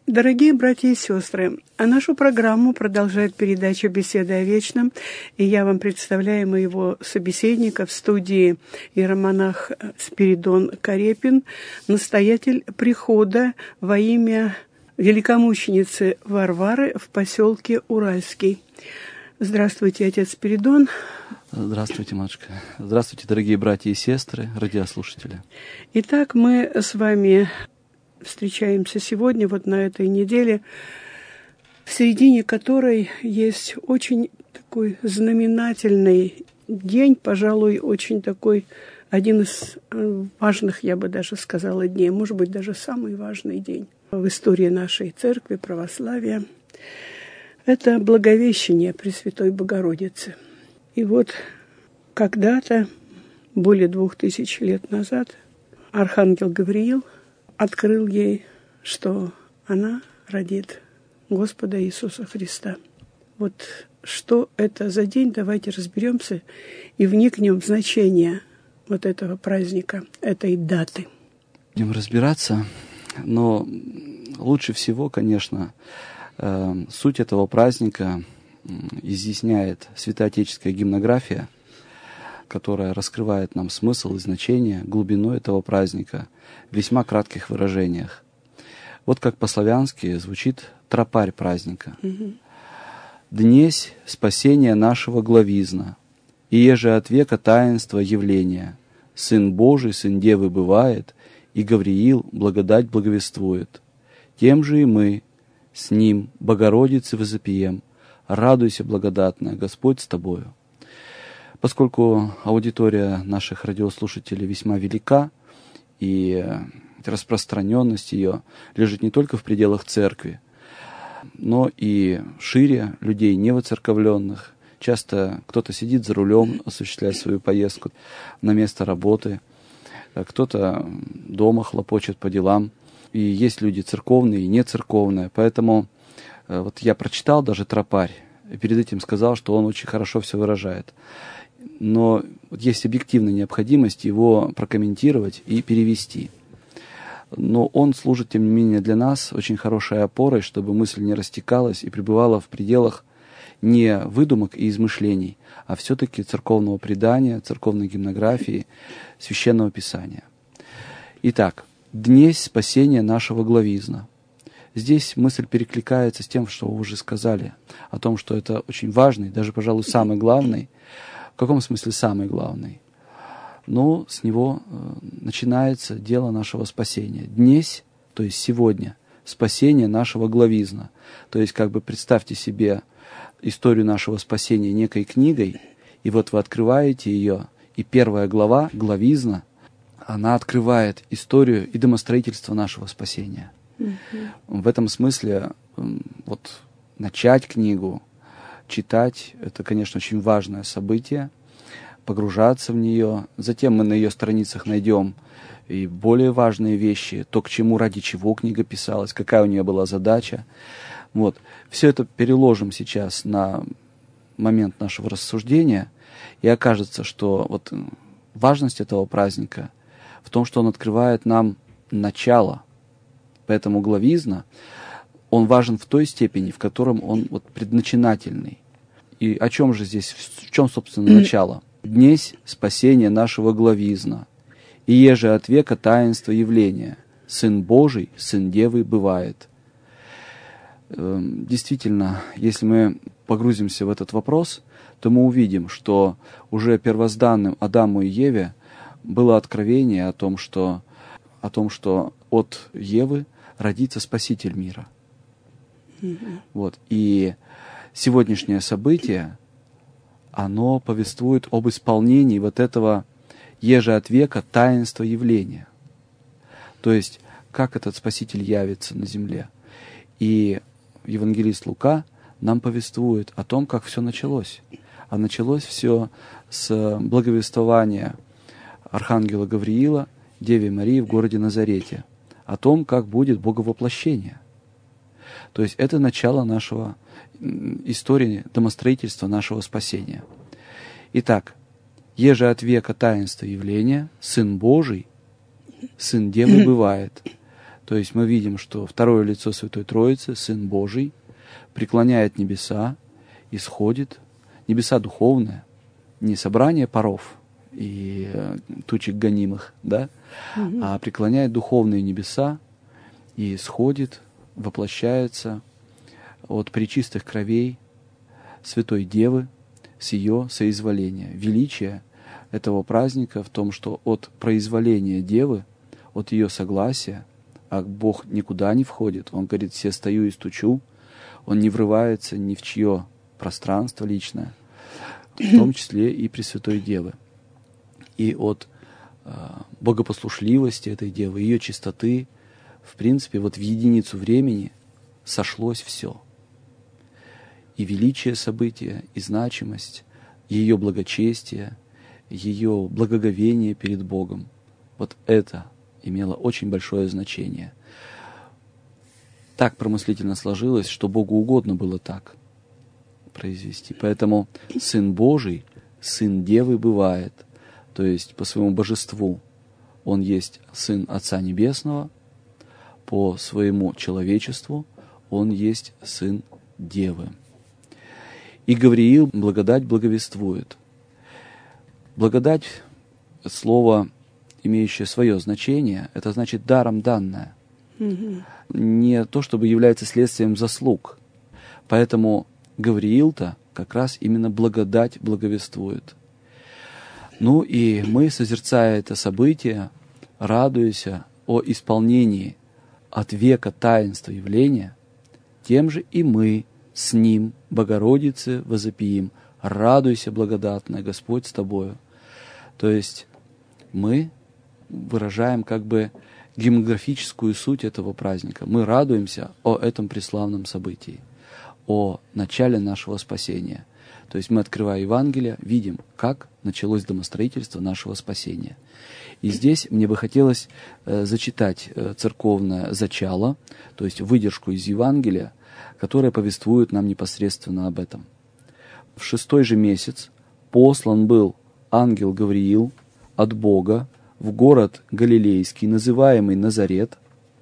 Дорогие братья и сестры, нашу программу продолжает передача «Беседы о вечном», и я вам представляю моего собеседника в студии иеромонах Спиридон Карепин, настоятель прихода во имя великомученицы Варвары в поселке Уральский. Здравствуйте, отец Спиридон. Здравствуйте, матушка. Здравствуйте, дорогие братья и сестры, радиослушатели. Итак, мы с вами встречаемся сегодня, вот на этой неделе, в середине которой есть очень такой знаменательный день, пожалуй, очень такой, один из важных, я бы даже сказала, дней, может быть, даже самый важный день в истории нашей церкви, православия. Это Благовещение Пресвятой Богородицы. И вот когда-то, более 2000 лет назад, архангел Гавриил открыл ей, что она родит Господа Иисуса Христа. Вот что это за день, давайте разберемся и вникнем в значение вот этого праздника, этой даты. Будем разбираться, но лучше всего, конечно, суть этого праздника изъясняет святоотеческая гимнография, которая раскрывает нам смысл и значение, глубину этого праздника в весьма кратких выражениях. Вот как по-славянски звучит тропарь праздника. «Днесь спасения нашего главизна, и еже от века таинства явления. Сын Божий, сын Девы бывает, и Гавриил благодать благовествует. Тем же и мы с ним Богородицы возопием. Радуйся, благодатная, Господь с тобою». Поскольку аудитория наших радиослушателей весьма велика, и распространенность ее лежит не только в пределах церкви, но и шире людей невоцерковленных. Часто кто-то сидит за рулем, осуществляя свою поездку на место работы, кто-то дома хлопочет по делам, и есть люди церковные и нецерковные. Поэтому вот я прочитал даже тропарь, и перед этим сказал, что он очень хорошо все выражает. Но есть объективная необходимость его прокомментировать и перевести. Но он служит, тем не менее, для нас очень хорошей опорой, чтобы мысль не растекалась и пребывала в пределах не выдумок и измышлений, а все-таки церковного предания, церковной гимнографии, священного писания. Итак, «Днесь спасения нашего главизна». Здесь мысль перекликается с тем, что вы уже сказали, о том, что это очень важный, даже, пожалуй, самый главный. В каком смысле самый главный? Ну, с него начинается дело нашего спасения. Днесь, то есть сегодня, спасение нашего главизна. То есть, как бы представьте себе историю нашего спасения некой книгой, и вот вы открываете ее, и первая глава, главизна, она открывает историю и домостроительство нашего спасения. В этом смысле вот начать книгу, читать, это, конечно, очень важное событие, погружаться в нее. Затем мы на ее страницах найдем и более важные вещи, то, к чему, ради чего книга писалась, какая у нее была задача. Вот. Все это переложим сейчас на момент нашего рассуждения, и окажется, что вот важность этого праздника в том, что он открывает нам начало. Поэтому главизна, он важен в той степени, в котором он вот предначинательный. И о чем же здесь, в чем, собственно, начало? «Днесь спасения нашего главизна, и еже от века таинства явления. Сын Божий, сын Девы бывает». Действительно, если мы погрузимся в этот вопрос, то мы увидим, что уже первозданным Адаму и Еве было откровение о том, что от Евы родится Спаситель мира. Вот. И сегодняшнее событие, оно повествует об исполнении вот этого еже от века таинства явления. То есть, как этот Спаситель явится на земле. И евангелист Лука нам повествует о том, как все началось. А началось все с благовествования архангела Гавриила Деве Марии в городе Назарете, о том, как будет боговоплощение. То есть это начало нашего истории домостроительства нашего спасения. Итак, еже от века таинства явления, Сын Божий, Сын Девы бывает. То есть мы видим, что второе лицо Святой Троицы, Сын Божий, преклоняет небеса, исходит, небеса духовные, не собрание паров и тучек гонимых, да, а преклоняет духовные небеса и сходит, воплощается от пречистых кровей Святой Девы с ее соизволения. Величие этого праздника в том, что от произволения Девы, от ее согласия, а Бог никуда не входит, Он говорит: «Все стою и стучу», Он не врывается ни в чье пространство личное, в том числе и Пресвятой Девы. И от богопослушливости этой Девы, ее чистоты, в принципе, вот в единицу времени сошлось все. И величие события, и значимость, ее благочестие, ее благоговение перед Богом. Вот это имело очень большое значение. Так промыслительно сложилось, что Богу угодно было так произвести. Поэтому Сын Божий, Сын Девы бывает, то есть по своему божеству Он есть Сын Отца Небесного, по своему человечеству Он есть Сын Девы. И Гавриил благодать благовествует. Благодать — слово, имеющее свое значение, это значит даром данное. Не то, чтобы является следствием заслуг. Поэтому Гавриил-то как раз именно благодать благовествует. Ну и мы, созерцая это событие, радуясь о исполнении от века таинства явления, тем же и мы с Ним, Богородице, возопиим: «Радуйся, благодатная, Господь с тобою». То есть мы выражаем как бы гимнографическую суть этого праздника. Мы радуемся о этом преславном событии, о начале нашего спасения. То есть мы, открывая Евангелие, видим, как началось домостроительство нашего спасения. И здесь мне бы хотелось зачитать церковное зачало, то есть выдержку из Евангелия, которая повествует нам непосредственно об этом. В 6-й же месяц послан был ангел Гавриил от Бога в город Галилейский, называемый Назарет,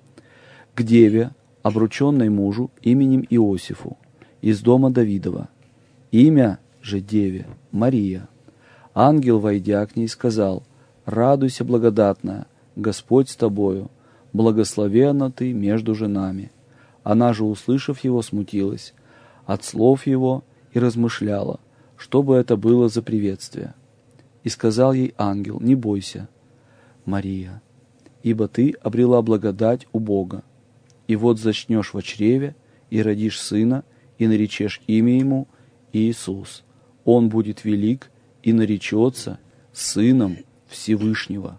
к деве, обрученной мужу именем Иосифу, из дома Давидова. Имя же деве Мария. Ангел, войдя к ней, сказал: «Радуйся, благодатная, Господь с тобою, благословенна ты между женами». Она же, услышав его, смутилась от слов его и размышляла, что бы это было за приветствие. И сказал ей ангел: «Не бойся, Мария, ибо ты обрела благодать у Бога, и вот зачнешь во чреве, и родишь сына, и наречешь имя ему Иисус. Он будет велик и наречется Сыном Всевышнего.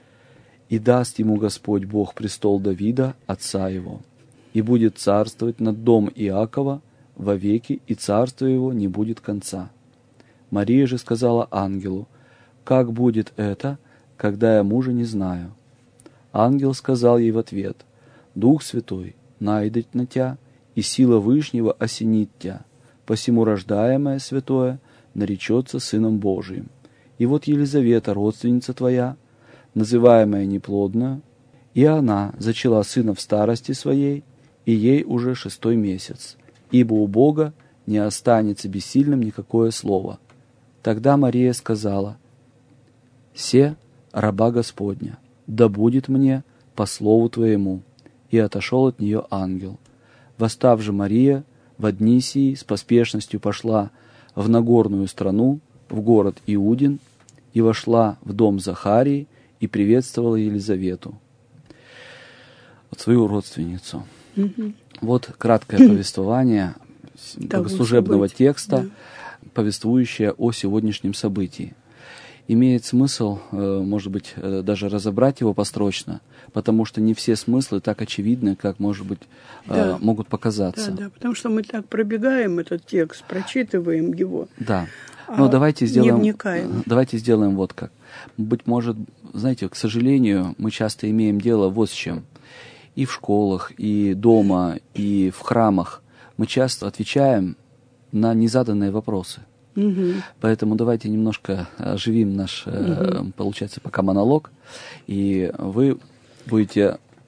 И даст ему Господь Бог престол Давида, отца его, и будет царствовать над дом Иакова вовеки, и царство его не будет конца». Мария же сказала ангелу: «Как будет это, когда я мужа не знаю?» Ангел сказал ей в ответ: «Дух Святой найдет на тя, и сила Вышнего осенит тя, посему рождаемое святое наречется Сыном Божиим. И вот Елизавета, родственница твоя, называемая неплодная, и она зачала сына в старости своей, и ей уже 6-й месяц, ибо у Бога не останется бессильным никакое слово». Тогда Мария сказала: «Се раба Господня, да будет мне по слову твоему». И отошел от нее ангел. Восстав же Мария в дни сии с поспешностью пошла в Нагорную страну, в город Иудин, и вошла в дом Захарии и приветствовала Елизавету, свою родственницу. Вот краткое повествование богослужебного текста, повествующее о сегодняшнем событии. Имеет смысл, может быть, даже разобрать его построчно, потому что не все смыслы так очевидны, как, может быть, могут показаться. Да, потому что мы так пробегаем этот текст, прочитываем его. Да. Но давайте сделаем, не вникаем. Давайте сделаем вот как. Быть может, знаете, к сожалению, мы часто имеем дело вот с чем. И в школах, и дома, и в храмах мы часто отвечаем на незаданные вопросы. Поэтому давайте немножко оживим наш, получается, пока монолог, и вы будете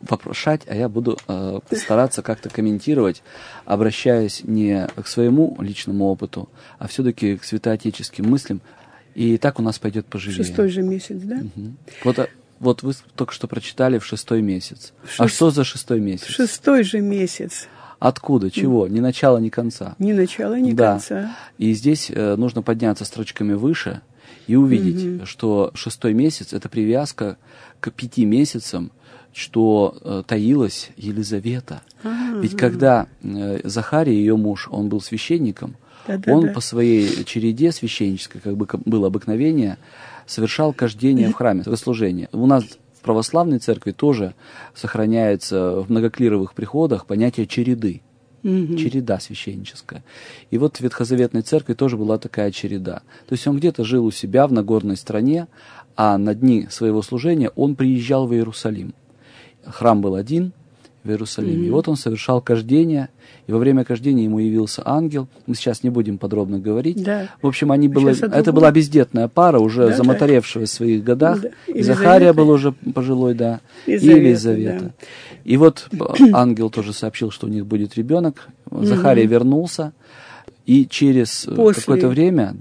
вопрошать, а я буду стараться как-то комментировать, обращаясь не к своему личному опыту, а все-таки к святоотеческим мыслям. И так у нас пойдет поживее. 6-й же месяц, да? Угу. Вот вы только что прочитали в 6-й месяц. А что за 6-й месяц? 6-й же месяц. Откуда? Чего? Ни начала, ни конца. Ни начала, ни конца. И здесь нужно подняться строчками выше и увидеть, что 6-й месяц – это привязка к 5 месяцам, что таилась Елизавета. Ведь когда Захарий, ее муж, он был священником, он по своей череде священнической, как бы было обыкновение, совершал кождение в храме, служение. У нас в православной церкви тоже сохраняется в многоклировых приходах понятие череды. Череда священническая. И вот в Ветхозаветной церкви тоже была такая череда. То есть он где-то жил у себя в Нагорной стране, а на дни своего служения он приезжал в Иерусалим. Храм был один в Иерусалиме. И вот он совершал кождение, и во время кождения ему явился ангел. Мы сейчас не будем подробно говорить. Да. В общем, это была бездетная пара, уже замоторевшая в своих годах. Да. И Захария был уже пожилой, да, и Елизавета. Да. И вот ангел тоже сообщил, что у них будет ребенок. Захария вернулся, и через какое-то время,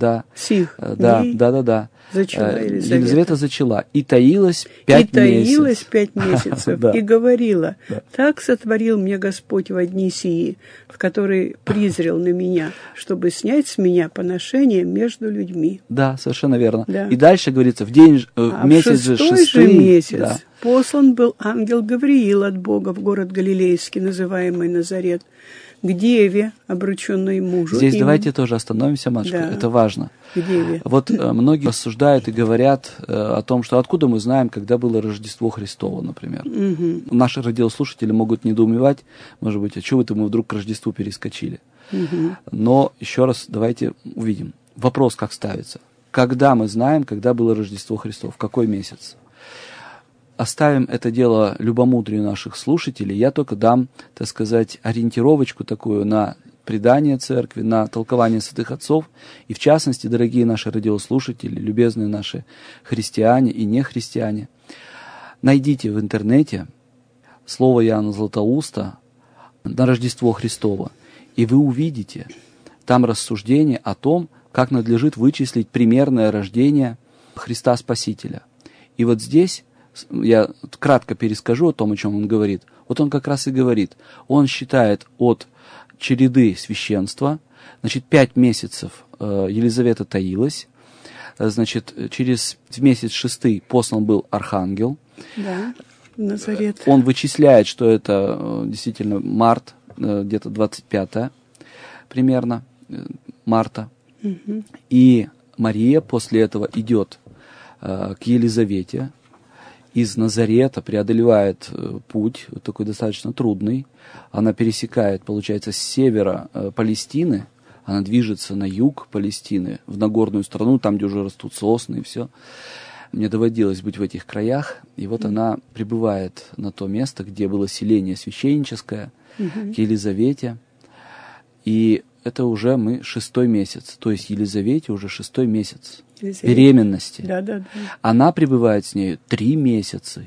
зачала Елизавета зачала. И таилась 5 месяцев. И говорила: так сотворил мне Господь во дни сии, в которые призрел на меня, чтобы снять с меня поношение между людьми. Да, совершенно верно. Да. И дальше говорится, в месяц же 6-й месяц послан был ангел Гавриил от Бога в город Галилейский, называемый Назарет, к деве, обрученной мужу. Здесь давайте тоже остановимся, матушка, это важно. К деве. Вот многие рассуждают и говорят о том, что откуда мы знаем, когда было Рождество Христово, например. Наши радиослушатели могут недоумевать, может быть, а чего это мы вдруг к Рождеству перескочили. Но еще раз давайте увидим. Вопрос как ставится. Когда мы знаем, когда было Рождество Христово, в какой месяц? Оставим это дело любомудрию наших слушателей. Я только дам, так сказать, ориентировочку такую на предание церкви, на толкование святых отцов. И в частности, дорогие наши радиослушатели, любезные наши христиане и нехристиане, найдите в интернете слово Иоанна Златоуста на Рождество Христово, и вы увидите там рассуждение о том, как надлежит вычислить примерное рождение Христа Спасителя. И вот здесь я кратко перескажу о том, о чем он говорит. Вот он как раз и говорит. Он считает от череды священства, значит, 5 месяцев Елизавета таилась, значит, через месяц 6-й послан был архангел. Да, Назарет. Он вычисляет, что это действительно март, где-то 25 примерно, марта. И Мария после этого идет к Елизавете, из Назарета преодолевает путь, такой достаточно трудный. Она пересекает, получается, с севера Палестины, она движется на юг Палестины, в Нагорную страну, там, где уже растут сосны и все. Мне доводилось быть в этих краях, и вот она прибывает на то место, где было селение священническое, к Елизавете. И это уже мы 6-й месяц, то есть Елизавете уже 6-й месяц беременности. Да. Она пребывает с ней 3 месяца.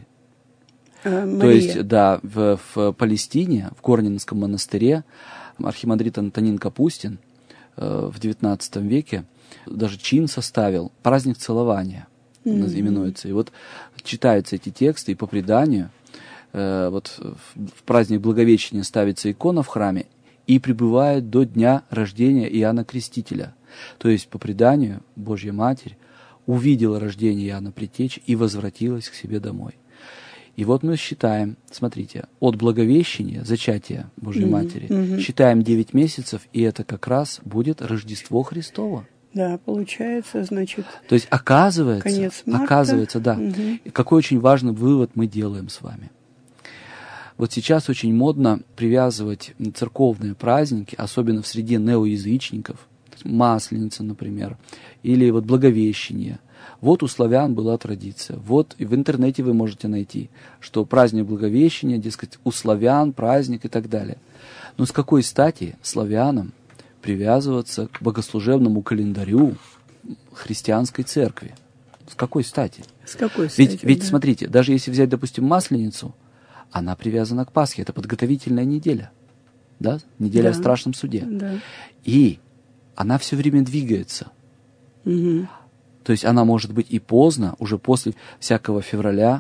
То есть, в Палестине, в Корнинском монастыре, архимандрит Антонин Капустин в XIX веке даже чин составил, праздник целования именуется. И вот читаются эти тексты, и по преданию, вот в праздник Благовещения ставится икона в храме, и пребывает до дня рождения Иоанна Крестителя. То есть, по преданию, Божья Матерь увидела рождение Иоанна Предтечи и возвратилась к себе домой. И вот мы считаем, смотрите, от Благовещения, зачатия Божьей Матери, считаем 9 месяцев, и это как раз будет Рождество Христово. Да, получается, значит... То есть, оказывается, конец марта. Да. И какой очень важный вывод мы делаем с вами. Вот сейчас очень модно привязывать церковные праздники, особенно в среде неоязычников, Масленица, например, или вот Благовещение. Вот у славян была традиция. Вот и в интернете вы можете найти, что праздник Благовещения, дескать, у славян праздник и так далее. Но с какой стати славянам привязываться к богослужебному календарю христианской церкви? С какой стати? С какой стати? Ведь смотрите, даже если взять, допустим, Масленицу, она привязана к Пасхе. Это подготовительная неделя. Да? Неделя о страшном суде. Да. И она все время двигается. Угу. То есть она может быть и поздно, уже после всякого февраля,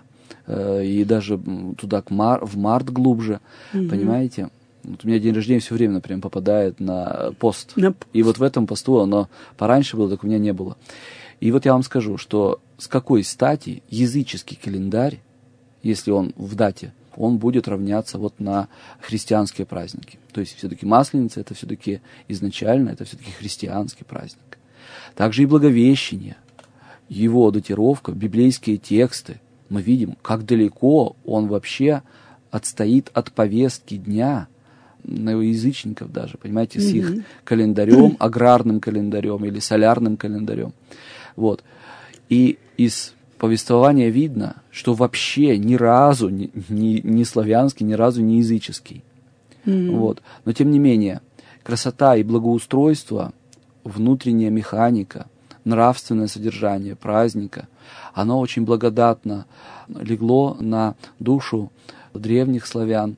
и даже туда в март глубже, понимаете? Вот у меня день рождения все время, например, попадает на пост. И вот в этом посту оно пораньше было, так у меня не было. И вот я вам скажу, что с какой стати языческий календарь, если он в дате, он будет равняться вот на христианские праздники. То есть все-таки Масленица, это все-таки изначально, это все-таки христианский праздник. Также и Благовещение, его датировка, библейские тексты. Мы видим, как далеко он вообще отстоит от повестки дня язычников даже, понимаете, с их календарем, аграрным календарем или солярным календарем. Вот. И из повествования видно, что вообще ни разу не славянский, ни разу не языческий. Вот. Но тем не менее, красота и благоустройство, внутренняя механика, нравственное содержание праздника, оно очень благодатно легло на душу древних славян,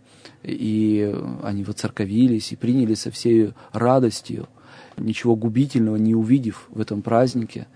и они воцерковились и приняли со всей радостью, ничего губительного не увидев в этом празднике,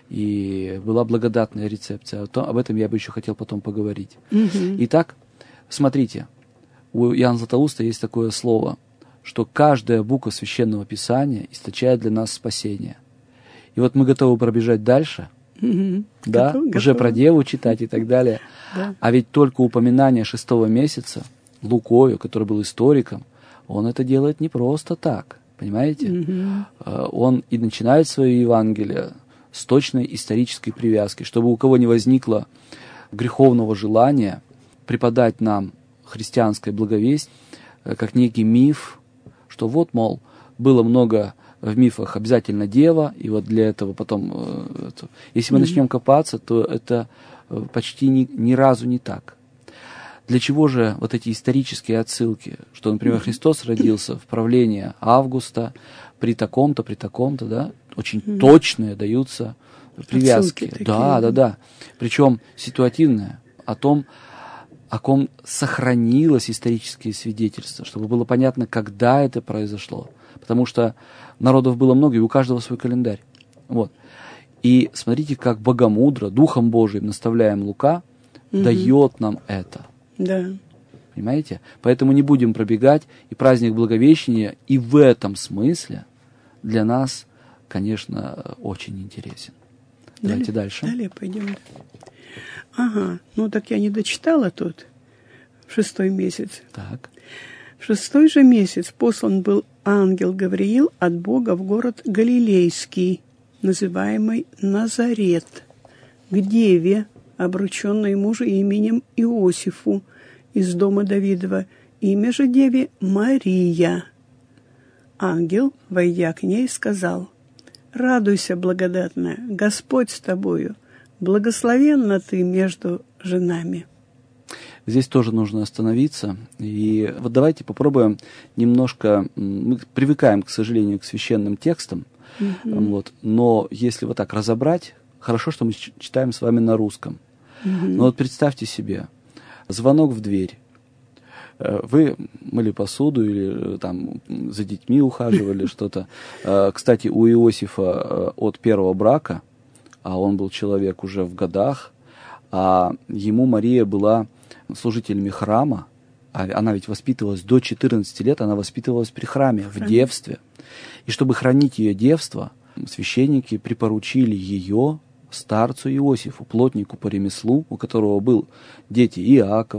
и была благодатная рецепция. Об этом я бы еще хотел потом поговорить. Итак, смотрите, у Иоанна Златоуста есть такое слово, что каждая буква Священного Писания источает для нас спасение. И вот мы готовы пробежать дальше, да, уже про Деву читать и так далее. Да. А ведь только упоминание 6-го месяца Лукою, который был историком, он это делает не просто так, понимаете? Он и начинает свое Евангелие с точной исторической привязки, чтобы у кого не возникло греховного желания преподать нам христианское благовесть, как некий миф, что вот, мол, было много в мифах обязательно дева, и вот для этого потом... Если мы начнем копаться, то это почти ни разу не так. Для чего же вот эти исторические отсылки? Что, например, Христос родился в правлении Августа, при таком-то, да? Очень точные даются привязки. Да. Причем ситуативные, о том, о ком сохранилось исторические свидетельства, чтобы было понятно, когда это произошло. Потому что народов было много, и у каждого свой календарь. Вот. И смотрите, как богомудро, Духом Божиим наставляем Лука, дает нам это. Да. Понимаете? Поэтому не будем пробегать, и праздник Благовещения и в этом смысле для нас, конечно, очень интересен. Давайте дальше. Далее пойдем. Ага, ну так я не дочитала тут, в 6-й месяц. Так. В 6-й же месяц послан был ангел Гавриил от Бога в город Галилейский, называемый Назарет, к деве, обрученной мужу именем Иосифу, из дома Давидова, имя же деве Мария. Ангел, войдя к ней, сказал: «Радуйся, благодатная, Господь с тобою, благословенна ты между женами». Здесь тоже нужно остановиться. И вот давайте попробуем немножко... Мы привыкаем, к сожалению, к священным текстам. Вот, но если вот так разобрать, хорошо, что мы читаем с вами на русском. Но вот представьте себе, звонок в дверь. Вы мыли посуду или там за детьми ухаживали, что-то. Кстати, у Иосифа от первого брака, а он был человек уже в годах, а ему Мария была служителями храма, а она ведь воспитывалась до 14 лет, она воспитывалась при храме, в девстве. И чтобы хранить ее девство, священники припоручили ее старцу Иосифу, плотнику по ремеслу, у которого был дети Иаков,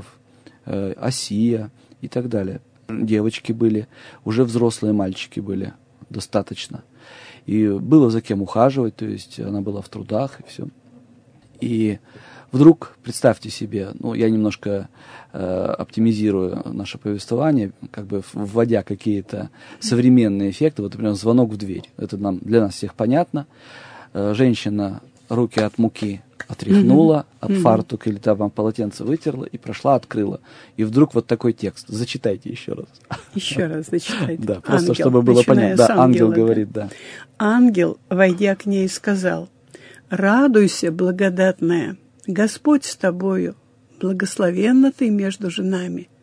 Осия и так далее. Девочки были, уже взрослые мальчики были достаточно. И было за кем ухаживать, то есть она была в трудах и все. И вдруг, представьте себе, ну, я немножко оптимизирую наше повествование, как бы вводя какие-то современные эффекты. Вот, например, звонок в дверь. Это для нас всех понятно. Женщина руки от муки отряхнула, от фартука или там полотенце вытерла и прошла, открыла. И вдруг вот такой текст. Зачитайте еще раз. Еще раз зачитайте. Да, просто чтобы было понятно. Да, ангел говорит, да. Ангел, войдя к ней, сказал: «Радуйся, благодатная, Господь с тобою, благословенна ты между женами».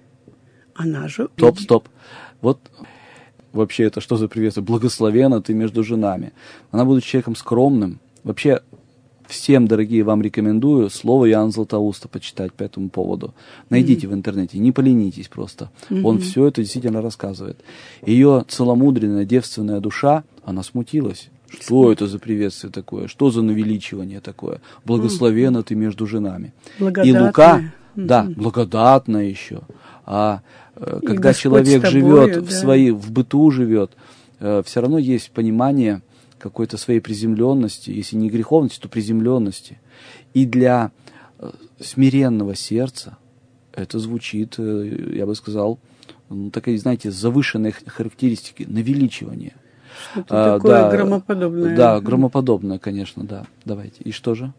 Она же... Стоп. Вот вообще это что за приветствие? Благословена ты между женами. Она, будучи человеком скромным, вообще всем, дорогие, вам рекомендую слово Иоанна Златоуста почитать по этому поводу. Найдите в интернете, не поленитесь просто. Он все это действительно рассказывает. Ее целомудренная девственная душа, она смутилась. Что это за приветствие такое? Что за навеличивание такое? Благословена ты между женами. И Лука, да, благодатная еще. А когда человек живет в быту живет, все равно есть понимание какой-то своей приземленности, если не греховности, то приземленности. И для смиренного сердца это звучит, я бы сказал, такие, знаете, завышенные характеристики, навеличивание. Что-то такое громоподобное. Да, громоподобное, конечно, да. Давайте. И что же?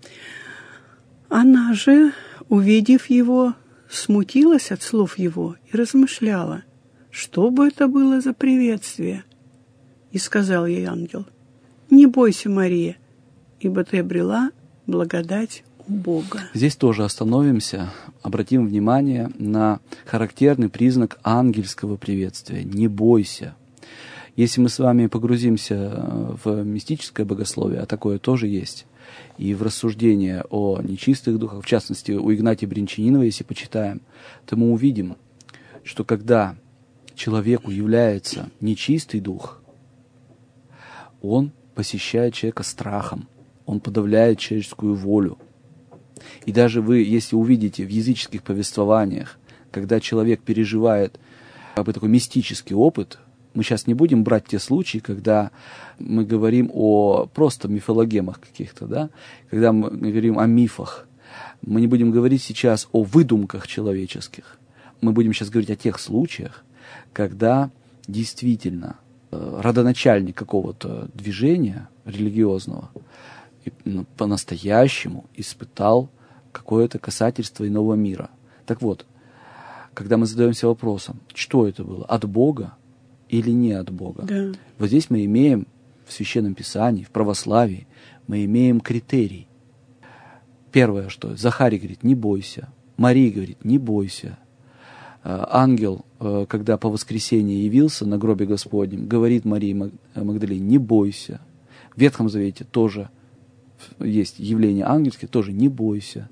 Она же, увидев его, смутилась от слов его и размышляла, что бы это было за приветствие. И сказал ей ангел: «Не бойся, Мария, ибо ты обрела благодать у Бога». Здесь тоже остановимся, обратим внимание на характерный признак ангельского приветствия. Не бойся. Если мы с вами погрузимся в мистическое богословие, а такое тоже есть, и в рассуждения о нечистых духах, в частности, у Игнатия Бринчанинова, если почитаем, то мы увидим, что когда человеку является нечистый дух, он посещает человека страхом, он подавляет человеческую волю. И даже вы, если увидите в языческих повествованиях, когда человек переживает такой мистический опыт, мы сейчас не будем брать те случаи, когда мы говорим о просто мифологемах каких-то, да, когда мы говорим о мифах. Мы не будем говорить сейчас о выдумках человеческих. Мы будем сейчас говорить о тех случаях, когда действительно родоначальник какого-то движения религиозного по-настоящему испытал какое-то касательство иного мира. Так вот, когда мы задаемся вопросом, что это было, от Бога или не от Бога, да. Вот здесь мы имеем в Священном Писании, в православии, мы имеем критерий. Первое, что Захарий говорит: не бойся. Мария говорит: не бойся. Ангел, когда по воскресенье явился на гробе Господнем, говорит Марии Магдалине: не бойся. В Ветхом Завете тоже есть явление ангельское, тоже не бойся.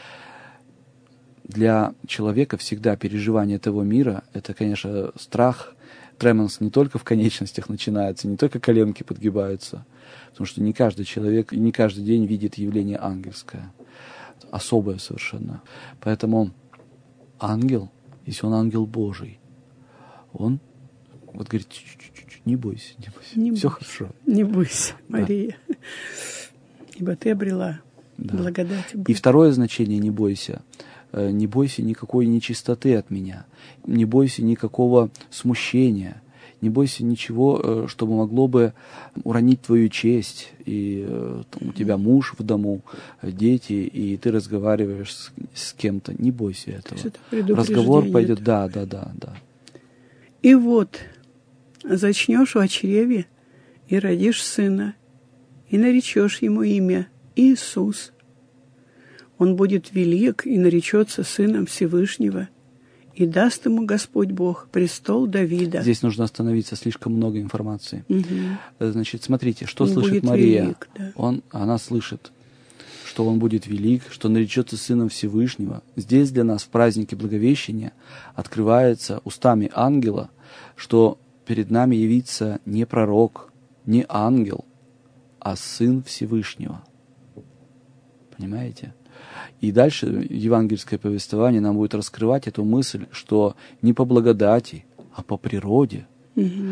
Для человека всегда переживание этого мира — это, конечно, страх. Тремонс не только в конечностях начинается, не только коленки подгибаются, потому что не каждый человек и не каждый день видит явление ангельское, особое совершенно. Поэтому ангел, если он ангел Божий, он вот говорит: не бойся, не бойся, не все бойся, хорошо. Не бойся, Мария, да. Ибо ты обрела благодать Бога. И второе значение «не бойся». Не бойся никакой нечистоты от меня, не бойся никакого смущения, не бойся ничего, что могло бы уронить твою честь, и у тебя муж в дому, дети, и ты разговариваешь с кем-то. Не бойся этого. Разговор пойдет, да. И вот зачнешь в чреве и родишь сына, и наречешь ему имя Иисус. Он будет велик и наречется сыном Всевышнего, и даст ему Господь Бог престол Давида. Здесь нужно остановиться, слишком много информации. Угу. Значит, смотрите, что он слышит Мария. Велик, да. Она слышит, что он будет велик, что наречется сыном Всевышнего. Здесь для нас в празднике Благовещения открывается устами ангела, что перед нами явится не пророк, не ангел, а сын Всевышнего. Понимаете? И дальше евангельское повествование нам будет раскрывать эту мысль, что не по благодати, а по природе. Угу.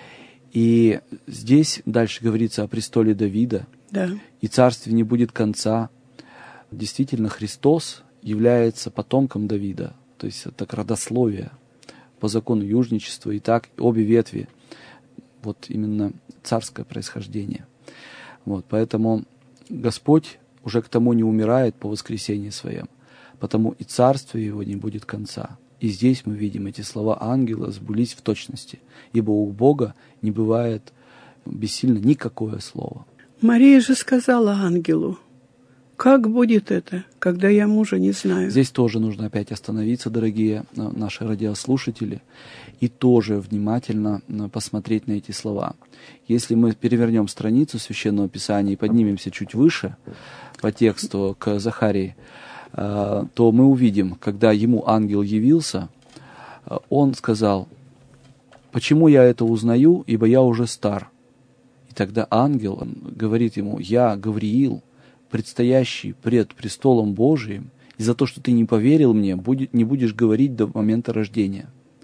И здесь дальше говорится о престоле Давида, да. И царстве не будет конца. Действительно, Христос является потомком Давида, то есть это родословие по закону южничества, и так обе ветви, вот именно царское происхождение. Вот, поэтому Господь уже к тому не умирает по воскресении своем, потому и царствие его не будет конца. И здесь мы видим эти слова ангела сбылись в точности, ибо у Бога не бывает бессильно никакое слово. Мария же сказала ангелу: как будет это, когда я мужа не знаю? Здесь тоже нужно опять остановиться, дорогие наши радиослушатели, и тоже внимательно посмотреть на эти слова. Если мы перевернем страницу Священного Писания и поднимемся чуть выше по тексту к Захарии, то мы увидим, когда ему ангел явился, он сказал: «Почему я это узнаю, ибо я уже стар?» И тогда ангел говорит ему: «Я, Гавриил, предстоящий пред престолом Божиим, и за то, что ты не поверил мне, не будешь говорить до момента рождения».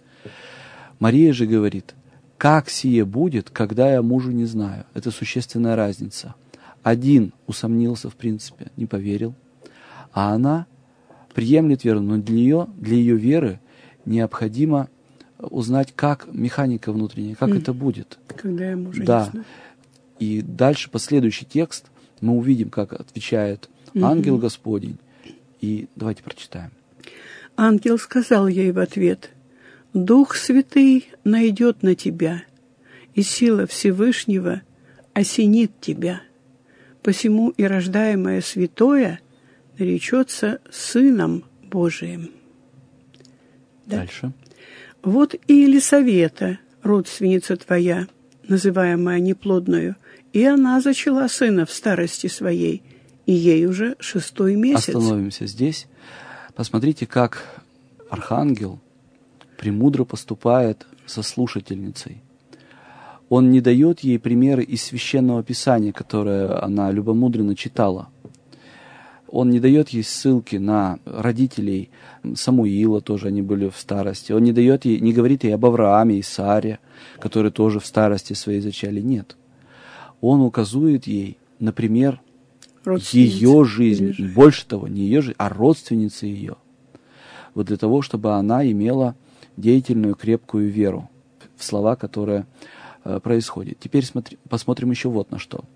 Мария же говорит: «Как сие будет, когда я мужу не знаю?» Это существенная разница. Один усомнился, в принципе, не поверил, а она приемлет веру, но для ее веры необходимо узнать, как механика внутренняя, как это будет. Когда я мужа не Да. знаю. И дальше последующий текст мы увидим, как отвечает ангел Господень. И давайте прочитаем. Ангел сказал ей в ответ: «Дух Святый найдет на тебя, и сила Всевышнего осенит тебя. Посему и рождаемое святое наречется Сыном Божиим». Да? Дальше. «Вот и Елисавета, родственница твоя, называемая неплодную, и она зачала сына в старости своей, и ей уже 6-й месяц». Остановимся здесь. Посмотрите, как архангел премудро поступает со слушательницей. Он не дает ей примеры из Священного Писания, которое она любомудренно читала. Он не дает ей ссылки на родителей Самуила, тоже они были в старости. Он не говорит ей об Аврааме и Саре, которые тоже в старости своей зачали. Нет. Он указывает ей, например, ее жизнь. Больше того, не ее жизнь, а родственницы ее. Вот для того, чтобы она имела деятельную, крепкую веру в слова, которые происходят. Теперь посмотрим еще вот на что.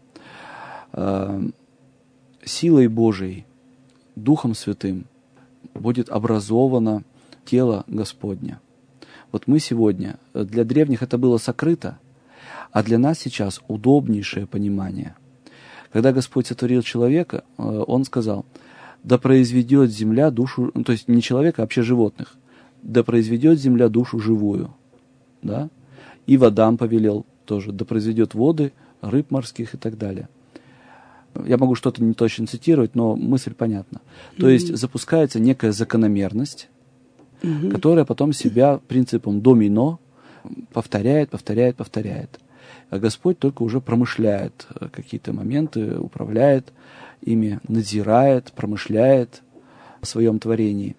Силой Божией, Духом Святым будет образовано тело Господне. Вот мы сегодня, для древних это было сокрыто, а для нас сейчас удобнейшее понимание. Когда Господь сотворил человека, Он сказал: «Да произведет земля душу», то есть не человека, а вообще животных, «да произведет земля душу живую». Да? И водам повелел тоже: «да произведет воды, рыб морских» и так далее. Я могу что-то не точно цитировать, но мысль понятна. То есть запускается некая закономерность, которая потом себя принципом домино повторяет. А Господь только уже промышляет какие-то моменты, управляет ими, надзирает, промышляет о своем творении.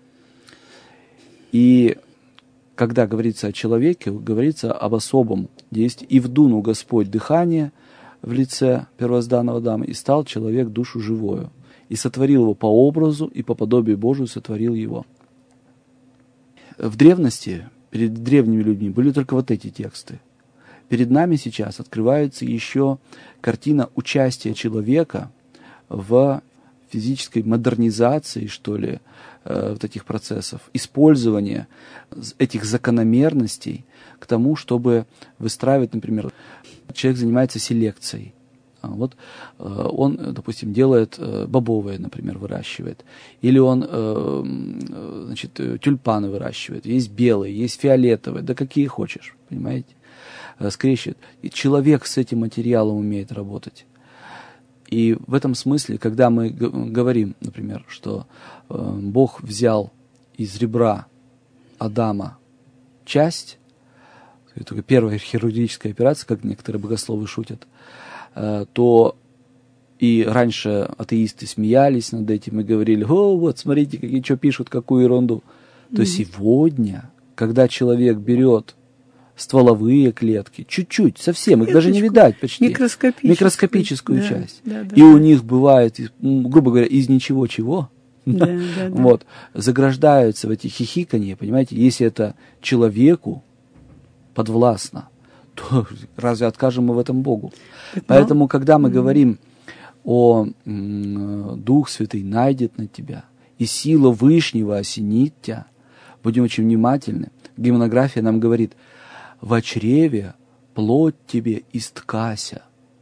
И когда говорится о человеке, говорится об особом действии. «И вдунул Господь дыхание в лице первозданного Адама, и стал человек душу живою, и сотворил его по образу и по подобию Божию сотворил его». В древности, перед древними людьми, были только вот эти тексты. Перед нами сейчас открывается еще картина участия человека в физической модернизации, что ли, вот этих процессов, использования этих закономерностей к тому, чтобы выстраивать, например, человек занимается селекцией. Вот он, допустим, делает бобовые, например, выращивает. Или он, значит, тюльпаны выращивает. Есть белые, есть фиолетовые, да какие хочешь, понимаете? Скрещивает. И человек с этим материалом умеет работать. И в этом смысле, когда мы говорим, например, что Бог взял из ребра Адама часть, это первая хирургическая операция, как некоторые богословы шутят, то и раньше атеисты смеялись над этим и говорили: «О, вот, смотрите, какие что пишут, какую ерунду». То сегодня, когда человек берет стволовые клетки, чуть-чуть, совсем, их даже не видать почти, микроскопическую часть, и у них бывает, грубо говоря, из ничего чего, вот, заграждаются в эти хихиканье, понимаете, если это человеку подвластно, то разве откажем мы в этом Богу? Поэтому, когда мы говорим о Дух Святый найдет на тебя, и сила Вышнего осенит тебя, будем очень внимательны. Гимнография нам говорит: «Во чреве плоть тебе исткася».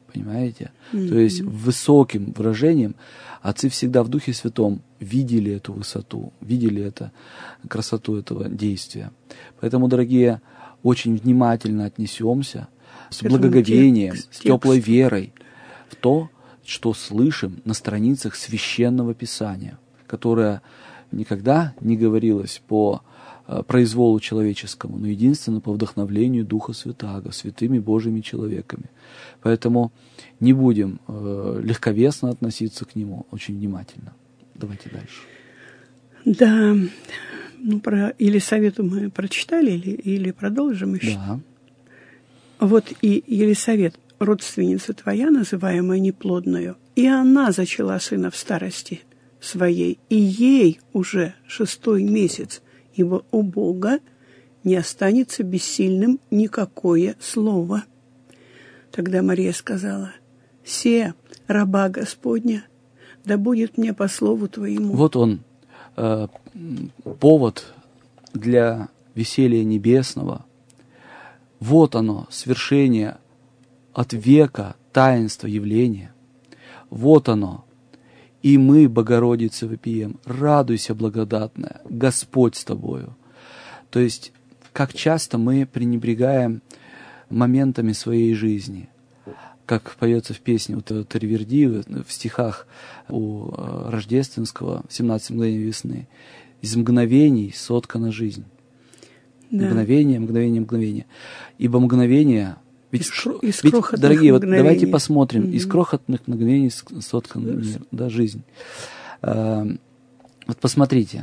понимаете? То есть высоким выражением отцы всегда в Духе Святом видели эту высоту, видели красоту этого действия. Поэтому, дорогие, очень внимательно отнесемся с благоговением, с теплой верой в то, что слышим на страницах Священного Писания, которое никогда не говорилось по произволу человеческому, но единственно по вдохновлению Духа Святаго, святыми Божьими человеками. Поэтому не будем легковесно относиться к нему, очень внимательно. Давайте дальше. Да, про Елисавету мы прочитали или продолжим еще? Да. Вот и Елисавет, родственница твоя, называемая неплодною, и она зачала сына в старости своей, и ей уже 6-й месяц, ибо у Бога не останется бессильным никакое слово. Тогда Мария сказала: «Се, раба Господня, да будет мне по слову твоему». Вот он, повод для веселья небесного. Вот оно, свершение от века таинства явления. Вот оно. И мы, Богородице, вопием: радуйся, благодатная, Господь с тобою. То есть, как часто мы пренебрегаем моментами своей жизни. Как поется в песне у Тариверди, в стихах у Рождественского «17 мгновений весны». Из мгновений соткана жизнь. Да. Мгновение, мгновение, мгновение. Ибо мгновение... Ведь, дорогие, вот давайте посмотрим. Из крохотных мгновений соткан мир, да, жизнь. Вот посмотрите.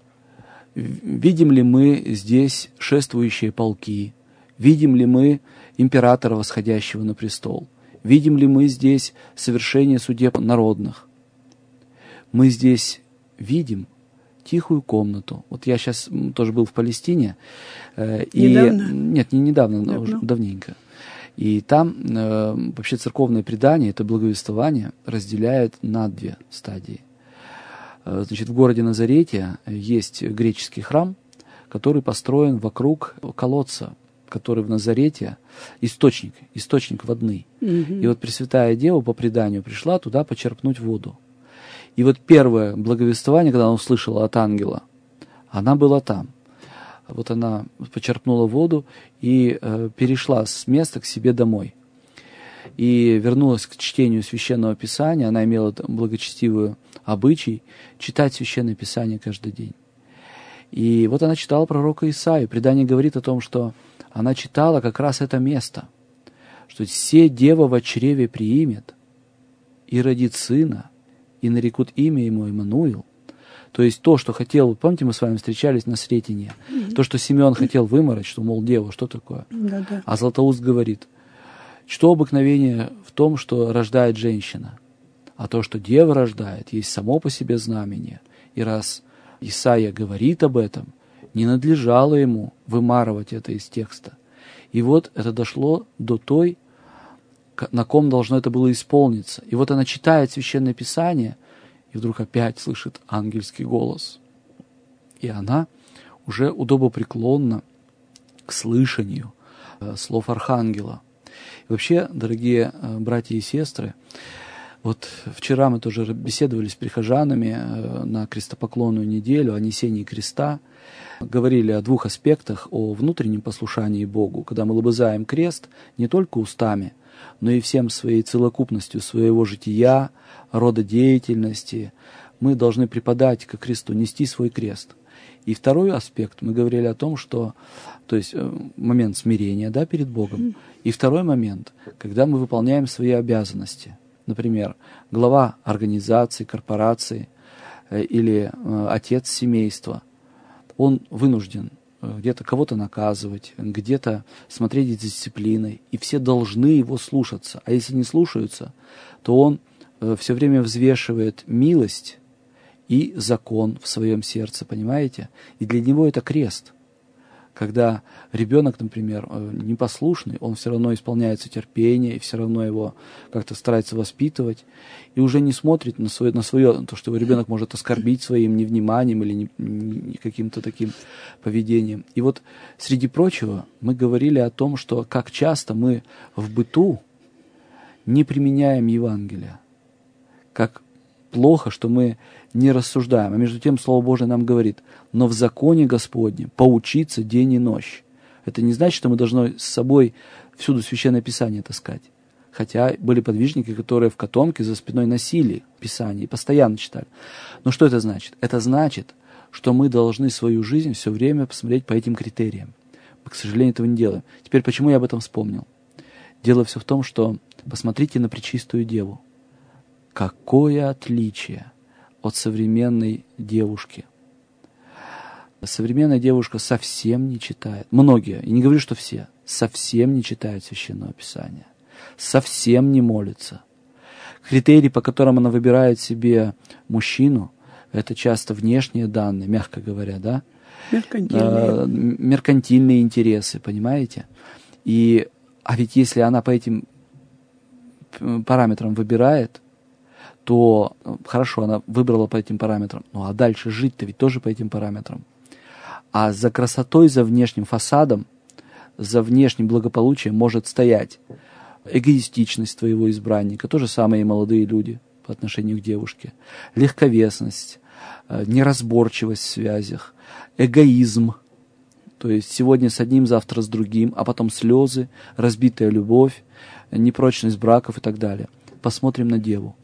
Видим ли мы здесь шествующие полки? Видим ли мы императора, восходящего на престол? Видим ли мы здесь совершение судеб народных? Мы здесь видим тихую комнату. Вот я сейчас тоже был в Палестине. Недавно? Нет, не недавно, но уже давненько. И там вообще церковное предание, это благовествование, разделяет на 2 стадии. Значит, в городе Назарете есть греческий храм, который построен вокруг колодца, который в Назарете источник водны. И вот Пресвятая Дева по преданию пришла туда почерпнуть воду. И вот первое благовествование, когда она услышала от ангела, она была там. Вот она почерпнула воду и перешла с места к себе домой. И вернулась к чтению Священного Писания. Она имела благочестивый обычай читать Священное Писание каждый день. И вот она читала пророка Исаию. Предание говорит о том, что она читала как раз это место, что «се дева во чреве приимет, и родит сына, и нарекут имя ему Иммануил». То есть то, что хотел, помните, мы с вами встречались на Сретенье, то, что Симеон хотел вымороть, что, мол, дева, что такое? Да-да. А Златоуст говорит, что обыкновение в том, что рождает женщина, а то, что дева рождает, есть само по себе знамение. И раз Исаия говорит об этом, не надлежало ему вымарывать это из текста. И вот это дошло до той, на ком должно это было исполниться. И вот она читает Священное Писание, и вдруг опять слышит ангельский голос. И она уже удобопреклонна к слышанию слов Архангела. И вообще, дорогие братья и сестры, вот вчера мы тоже беседовали с прихожанами на крестопоклонную неделю о несении креста. Говорили о 2 аспектах, о внутреннем послушании Богу, когда мы лобызаем крест не только устами, но и всем своей целокупностью своего жития, рода деятельности. Мы должны преподать ко кресту, нести свой крест. И второй аспект, мы говорили о том, что, то есть момент смирения, да, перед Богом. И второй момент, когда мы выполняем свои обязанности. Например, глава организации, корпорации или отец семейства. Он вынужден где-то кого-то наказывать, где-то смотреть за дисциплиной, и все должны его слушаться. А если не слушаются, то он все время взвешивает милость и закон в своем сердце, понимаете? И для него это крест. Когда ребенок, например, непослушный, он все равно исполняется терпение, и все равно его как-то старается воспитывать, и уже не смотрит на свое, то, что его ребенок может оскорбить своим невниманием или не каким-то таким поведением. И вот, среди прочего, мы говорили о том, что как часто мы в быту не применяем Евангелие. Как плохо, что мы не рассуждаем. А между тем Слово Божие нам говорит: но в законе Господнем поучиться день и ночь. Это не значит, что мы должны с собой всюду Священное Писание таскать. Хотя были подвижники, которые в котомке за спиной носили Писание и постоянно читали. Но что это значит? Это значит, что мы должны свою жизнь все время посмотреть по этим критериям. Мы, к сожалению, этого не делаем. Теперь, почему я об этом вспомнил? Дело все в том, что посмотрите на Пречистую Деву. Какое отличие от современной девушки. Современная девушка совсем не читает. Многие, и не говорю, что все, совсем не читают Священного Писания. Совсем не молится. Критерии, по которым она выбирает себе мужчину, это часто внешние данные, мягко говоря, да? Меркантильные интересы, понимаете? А ведь если она по этим параметрам выбирает, то хорошо, она выбрала по этим параметрам, ну а дальше жить-то ведь тоже по этим параметрам. А за красотой, за внешним фасадом, за внешним благополучием может стоять эгоистичность твоего избранника, то же самое и молодые люди по отношению к девушке, легковесность, неразборчивость в связях, эгоизм, то есть сегодня с одним, завтра с другим, а потом слезы, разбитая любовь, непрочность браков и так далее. Посмотрим на Деву.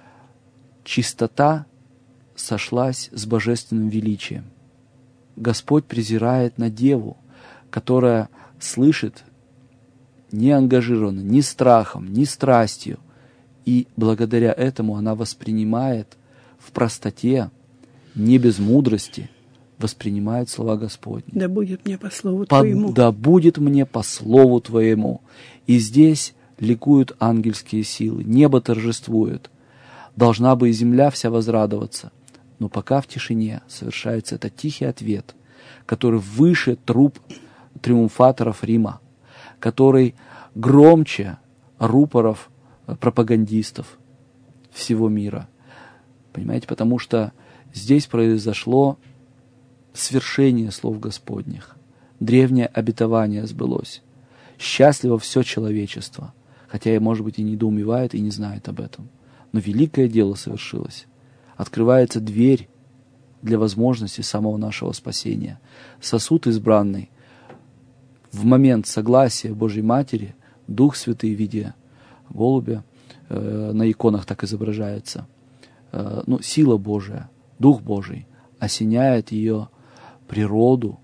Чистота сошлась с божественным величием. Господь презирает на Деву, которая слышит не ангажированно, ни страхом, ни страстью, и благодаря этому она воспринимает в простоте, не без мудрости, воспринимает слова Господни. Да будет мне по слову Твоему. Да будет мне по слову Твоему. И здесь ликуют ангельские силы, небо торжествует. Должна бы и земля вся возрадоваться. Но пока в тишине совершается этот тихий ответ, который выше труб триумфаторов Рима, который громче рупоров пропагандистов всего мира. Понимаете, потому что здесь произошло свершение слов Господних. Древнее обетование сбылось. Счастливо все человечество, хотя, может быть, и недоумевает, и не знает об этом. Но великое дело совершилось. Открывается дверь для возможности самого нашего спасения. Сосуд избранный в момент согласия Божьей Матери, Дух Святый в виде голубя, на иконах так изображается, сила Божия, Дух Божий осеняет ее природу,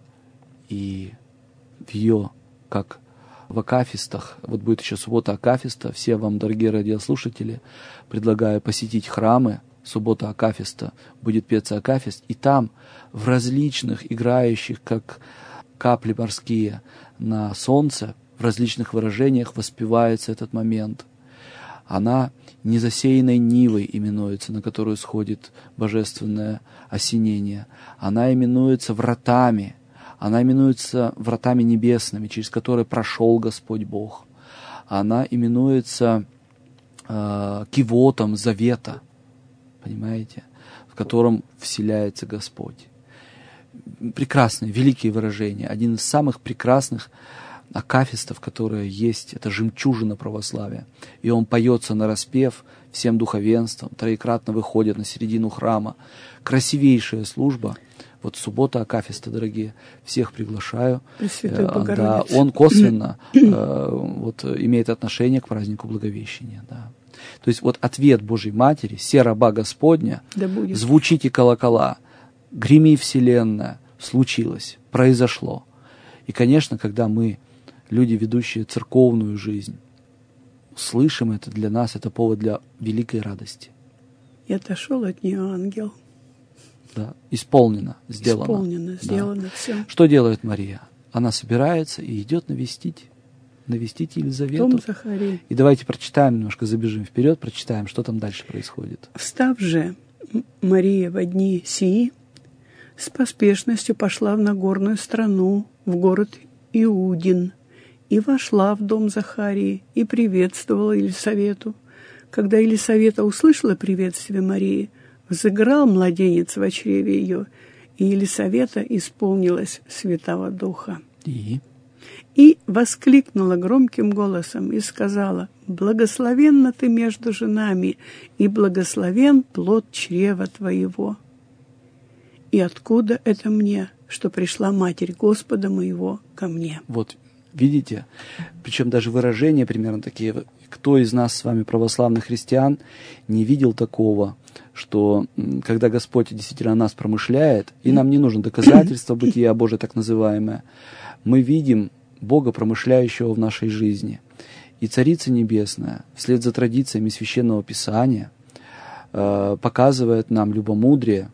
и в ее, как в акафистах, вот будет еще суббота акафиста, все вам, дорогие радиослушатели, предлагаю посетить храмы, суббота акафиста, будет петься акафист, и там в различных играющих, как капли морские на солнце, в различных выражениях воспевается этот момент. Она незасеянной нивой именуется, на которую сходит божественное осенение. Она именуется вратами. Она именуется вратами небесными, через которые прошел Господь Бог. Она именуется кивотом завета, понимаете, в котором вселяется Господь. Прекрасные, великие выражения. Один из самых прекрасных акафистов, которые есть, это жемчужина православия. И он поется нараспев всем духовенством, троекратно выходит на середину храма. Красивейшая служба. Вот суббота акафиста, дорогие, всех приглашаю. Да, он косвенно имеет отношение к празднику Благовещения. Да. То есть вот ответ Божьей Матери, «Се раба Господня», да звучите колокола, греми вселенная, случилось, произошло. И, конечно, когда мы, люди, ведущие церковную жизнь, слышим это, для нас это повод для великой радости. И отошел от нее ангел. Да, исполнено, сделано. Исполнено, сделано, да. Все. Что делает Мария? Она собирается и идет навестить Елизавету. Дом Захарии. И давайте прочитаем, немножко забежим вперед, прочитаем, что там дальше происходит. Встав же Мария во дни сии, с поспешностью пошла в Нагорную страну, в город Иудин, и вошла в дом Захарии, и приветствовала Елисавету. Когда Елисавета услышала приветствие Марии, взыграл младенец в чреве ее, и Елисавета исполнилась Святого Духа. И и воскликнула громким голосом и сказала: «Благословенна ты между женами, и благословен плод чрева твоего. И откуда это мне, что пришла Матерь Господа моего ко мне?» Вот, видите? Причем даже выражения примерно такие. Кто из нас с вами, православных христиан, не видел такого, что когда Господь действительно о нас промышляет, и нам не нужно доказательство бытия Божие, так называемое, мы видим Бога, промышляющего в нашей жизни. И Царица Небесная, вслед за традициями Священного Писания, показывает нам любомудрие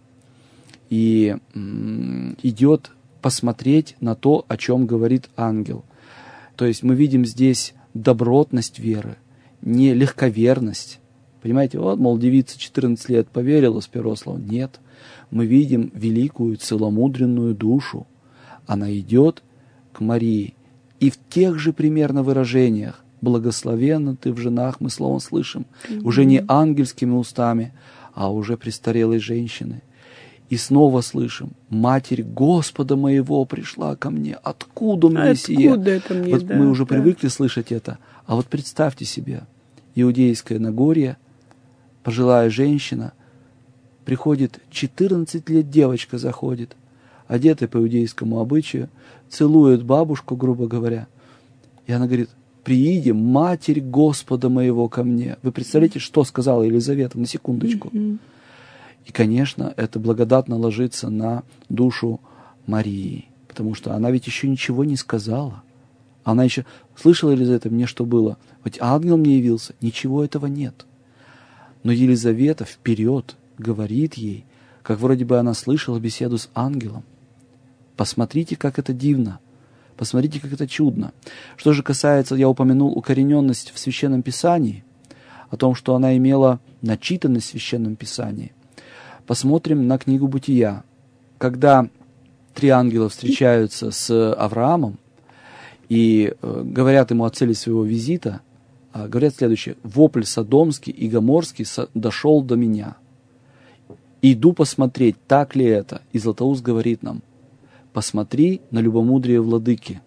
и идет посмотреть на то, о чем говорит ангел. То есть мы видим здесь добротность веры, не легковерность. Понимаете, вот, мол, девица 14 лет поверила с первого слова. Нет, мы видим великую целомудренную душу. Она идет к Марии. И в тех же примерно выражениях «благословенна ты в женах» мы словом слышим, уже не ангельскими устами, а уже престарелой женщины. И снова слышим: «Матерь Господа моего пришла ко мне». Откуда мне сие? Откуда это мне, Вот да, мы уже да. привыкли слышать это. А вот представьте себе, Иудейское Нагорье, пожилая женщина, приходит, 14 лет девочка заходит, одетая по иудейскому обычаю, целует бабушку, грубо говоря. И она говорит: «Прииди, Матерь Господа моего ко мне». Вы представляете, что сказала Елизавета? На секундочку. И, конечно, это благодатно ложится на душу Марии, потому что она ведь еще ничего не сказала. Она еще... Слышала Елизавета, мне что было? Хоть ангел мне явился. Ничего этого нет. Но Елизавета вперед говорит ей, как вроде бы она слышала беседу с ангелом. Посмотрите, как это дивно. Посмотрите, как это чудно. Что же касается, я упомянул укорененность в Священном Писании, о том, что она имела начитанность в Священном Писании. Посмотрим на книгу Бытия. Когда 3 ангела встречаются с Авраамом и говорят ему о цели своего визита, говорят следующее: «Вопль содомский и гоморский дошел до меня. Иду посмотреть, так ли это». И Златоуст говорит нам: «Посмотри на любомудрие владыки».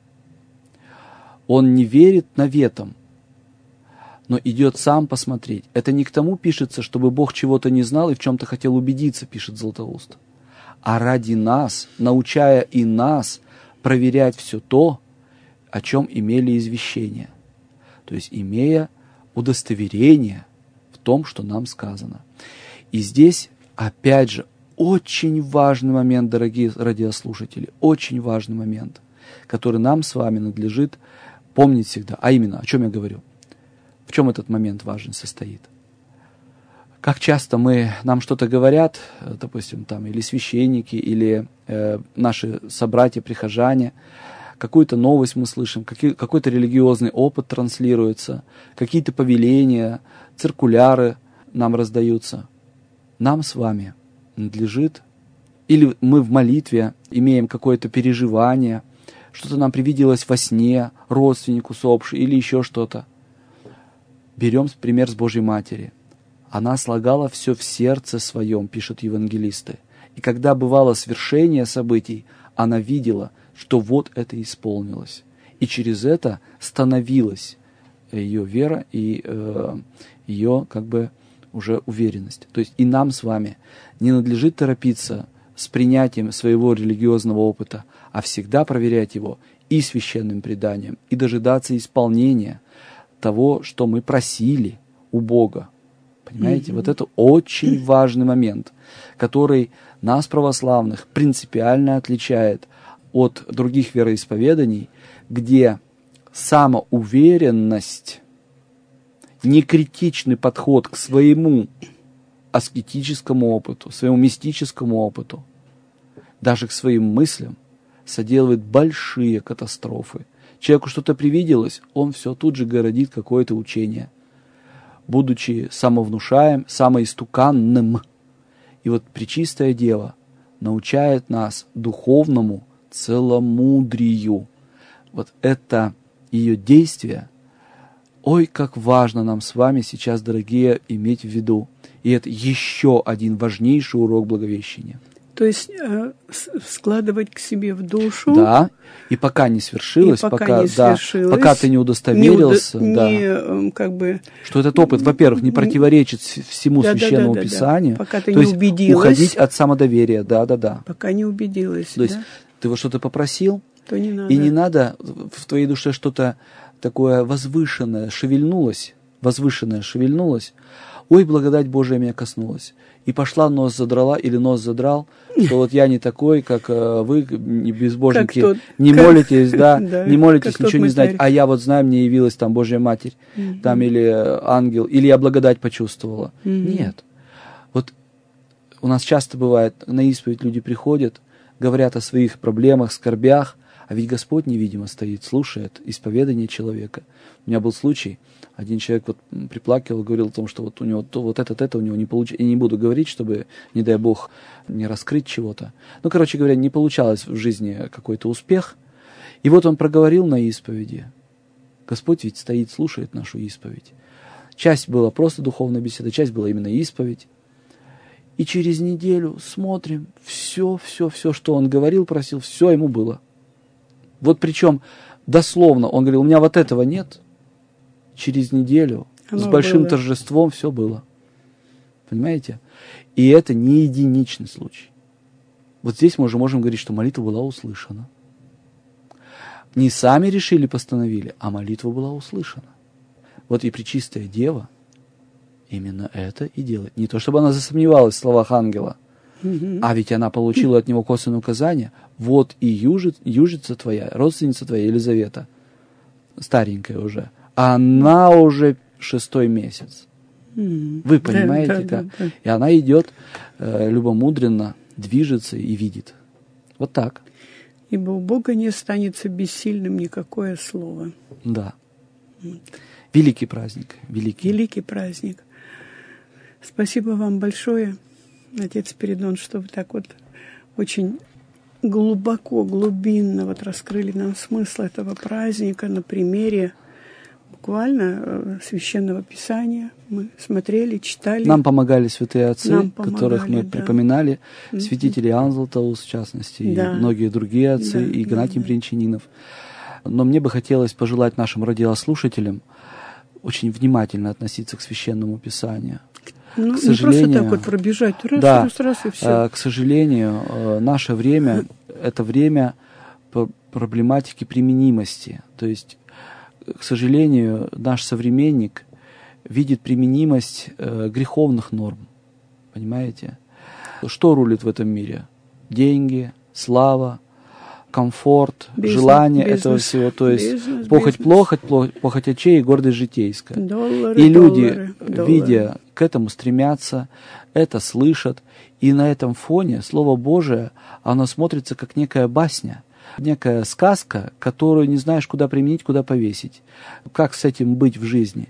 Он не верит наветам, но идет сам посмотреть. Это не к тому пишется, чтобы Бог чего-то не знал и в чем-то хотел убедиться, пишет Златоуст, а ради нас, научая и нас проверять все то, о чем имели извещение. То есть имея удостоверение в том, что нам сказано. И здесь, опять же, очень важный момент, дорогие радиослушатели, очень важный момент, который нам с вами надлежит помнить всегда. А именно, о чем я говорю? В чем этот момент важный состоит? Как часто нам что-то говорят, допустим, там, или священники, или наши собратья-прихожане, какую-то новость мы слышим, какой-то религиозный опыт транслируется, какие-то повеления, циркуляры нам раздаются. Нам с вами надлежит, или мы в молитве имеем какое-то переживание, что-то нам привиделось во сне, родственник усопший или еще что-то. Берем пример с Божьей Матери. Она слагала все в сердце своем, пишут евангелисты. И когда бывало свершение событий, она видела, что вот это исполнилось. И через это становилась ее вера и ее как бы уже уверенность. То есть и нам с вами не надлежит торопиться с принятием своего религиозного опыта, а всегда проверять его и священным преданием, и дожидаться исполнения того, что мы просили у Бога. Понимаете? Вот это очень важный момент, который нас, православных, принципиально отличает от других вероисповеданий, где самоуверенность, некритичный подход к своему аскетическому опыту, своему мистическому опыту, даже к своим мыслям, соделывает большие катастрофы. Человеку что-то привиделось, он все тут же городит какое-то учение, будучи самовнушаем, самоистуканным. И вот Пречистая Дева научает нас духовному целомудрию. Вот это ее действие, ой, как важно нам с вами сейчас, дорогие, иметь в виду. И это еще один важнейший урок Благовещения. То есть складывать к себе в душу. Да, и пока не свершилось, пока ты не удостоверился, что этот опыт, во-первых, не противоречит всему Священному Писанию, пока ты не убедилась, уходить от самодоверия, пока не убедилась. То есть ты вот что-то попросил, то не надо. И не надо в твоей душе что-то такое возвышенное шевельнулось, ой, благодать Божия меня коснулась. И пошла, нос задрала или нос задрал, что вот я не такой, как вы, безбожники, не молитесь, не молитесь, ничего не знаете, а я вот знаю, мне явилась там Божья Матерь, там или ангел, или я благодать почувствовала. Нет. Вот у нас часто бывает, на исповедь люди приходят, говорят о своих проблемах, скорбях, а ведь Господь невидимо стоит, слушает исповедание человека. У меня был случай, один человек вот приплакивал, говорил о том, что вот у него вот это у него не получилось. И не буду говорить, чтобы, не дай Бог, не раскрыть чего-то. Ну, короче говоря, не получалось в жизни какой-то успех. И вот он проговорил на исповеди. Господь ведь стоит, слушает нашу исповедь. Часть была просто духовная беседа, часть была именно исповедь. И через неделю смотрим, все, что он говорил, просил, все ему было. Вот причем дословно он говорил, у меня вот этого нет. Через неделю с большим торжеством все было. Понимаете? И это не единичный случай. Вот здесь мы уже можем говорить, что молитва была услышана. Не сами решили, постановили, а молитва была услышана. Вот и Пречистая Дева именно это и делает. Не то, чтобы она засомневалась в словах ангела, а ведь она получила от него косвенное указание. Вот и южица твоя, родственница твоя Елизавета, старенькая уже, она уже 6-й месяц. Вы понимаете, да? И она идет любомудренно, движется и видит. Вот так. Ибо у Бога не останется бессильным никакое слово. Да. Великий праздник. Великий праздник. Спасибо вам большое, отец Спиридон, что вы так вот очень глубоко, глубинно вот раскрыли нам смысл этого праздника на примере буквально Священного Писания. Мы смотрели, читали. Нам помогали святые отцы, которых мы припоминали, святитель Иоанн Златоуст, в частности, и многие другие отцы, и Игнатий Брянчанинов. Но мне бы хотелось пожелать нашим радиослушателям очень внимательно относиться к Священному Писанию. Ну, не просто так вот пробежать, раз и все. К сожалению, наше время – это время проблематики применимости. То есть, к сожалению, наш современник видит применимость греховных норм. Понимаете? Что рулит в этом мире? Деньги, слава, комфорт, желание этого всего. То есть похоть очей и гордость житейская. И люди, видя к этому, стремятся, это слышат. И на этом фоне Слово Божие, оно смотрится как некая басня, некая сказка, которую не знаешь, куда применить, куда повесить. Как с этим быть в жизни.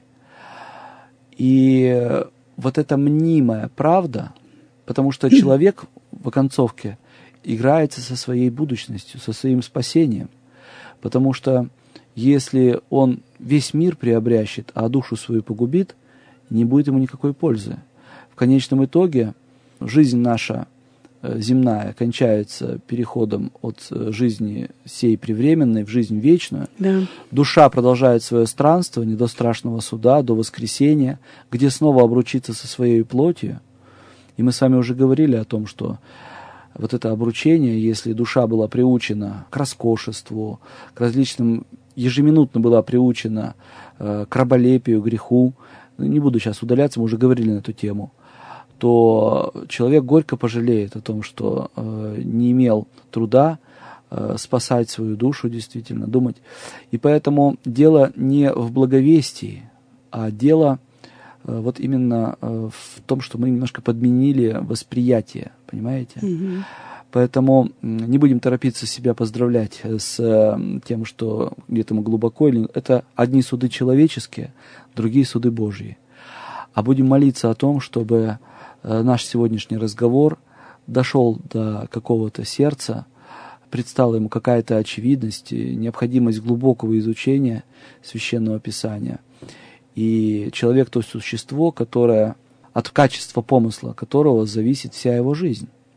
И вот эта мнимая правда, потому что человек в оконцовке играется со своей будущностью, со своим спасением. Потому что если он весь мир приобрящет, а душу свою погубит, не будет ему никакой пользы. В конечном итоге жизнь наша земная кончается переходом от жизни сей привременной в жизнь вечную. Да. Душа продолжает свое странствование до страшного суда, до воскресения, где снова обручится со своей плотью. И мы с вами уже говорили о том, что вот это обручение, если душа была приучена к роскошеству, к различным, ежеминутно была приучена к раболепию, греху, не буду сейчас удаляться, мы уже говорили на эту тему, то человек горько пожалеет о том, что не имел труда спасать свою душу, действительно, думать. И поэтому дело не в благовестии, а дело вот именно в том, что мы немножко подменили восприятие, понимаете? Угу. Поэтому не будем торопиться себя поздравлять с тем, что где-то мы глубоко, это одни суды человеческие, другие суды Божьи. А будем молиться о том, чтобы наш сегодняшний разговор дошел до какого-то сердца, предстала ему какая-то очевидность, необходимость глубокого изучения Священного Писания. И человек — то существо, которое, от качества помысла которого зависит вся его жизнь.